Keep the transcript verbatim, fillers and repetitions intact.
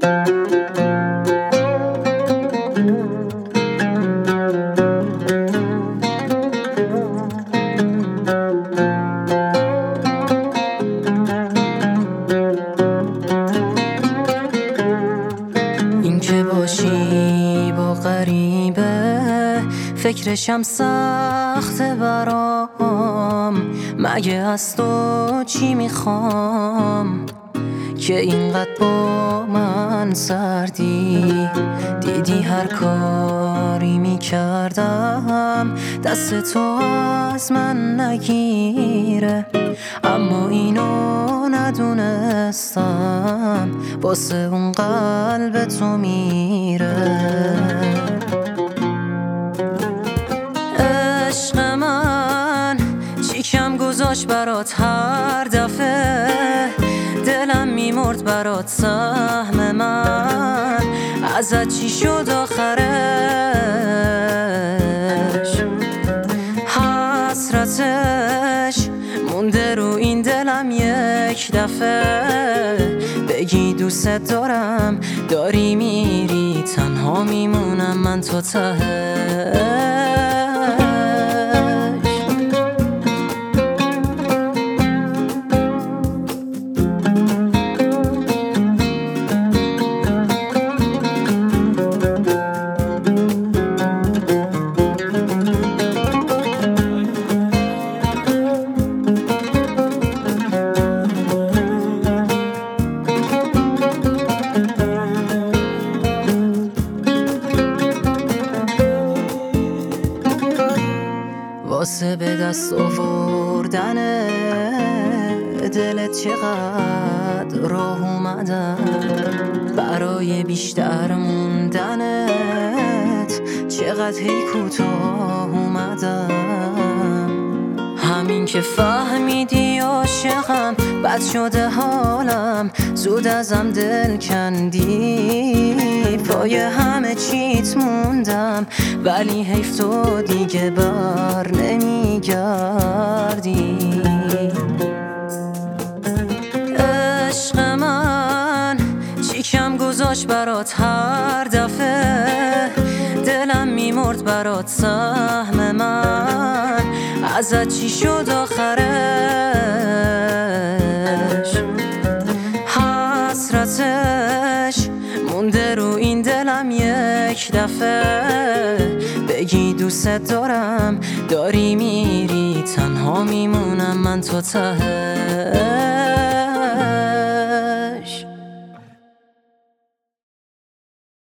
این که باشی با غریبه فکرشم سخته برام، مگه از تو چی میخوام که اینقدر با من سردی؟ دیدی هر کاری میکردم دست تو از من نگیره، اما اینو ندونستم واسه اون قلب تو میره. عشق من چی کم گذاشت برات هر دفعه، دلم میمرد برات سهم من، ازت چی شد آخرش؟ حسرتش مونده رو این دلم یک دفعه، بگی دوست دارم داری میری، تنها میمونم من تو تهش. واسه به دست آوردن دلت چقدر راه اومدم، برای بیشتر موندنت چقدر هی کوتاه اومدم. همین که فهمیدی عاشقم بد شده حالم، زود ازم دل کندی، پای همه چیت موندم، ولی حیف تو دیگه بر نمیگردی. عشق من چی کم گذاشت برات هر دفعه، دلم میمرد برات سهم من، ازت چی شد آخرش؟ حسرتش مونده رو این دلم یک دفعه، بگی دوست دارم داری میری، تنها میمونم من تو تهش.